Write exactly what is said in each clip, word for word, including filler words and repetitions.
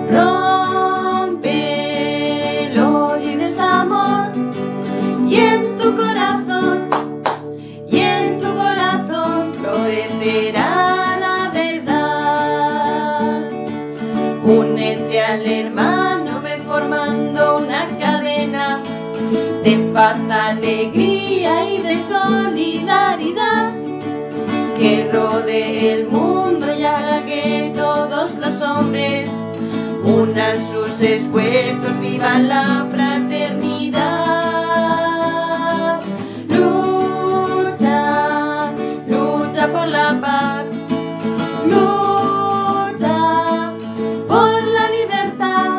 Rómpelo y desamor, y en tu corazón, y en tu corazón florecerá la verdad. Únete al hermano, ve formando una cadena de paz, alegría y de solidaridad, que rodee el mundo y haga que todos los hombres unan sus esfuerzos, vivan la fraternidad. Lucha, lucha por la paz, lucha por la libertad.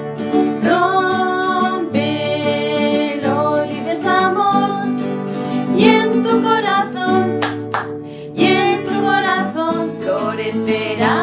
Rómpelo y desamor, y en tu corazón, y en tu corazón florecerá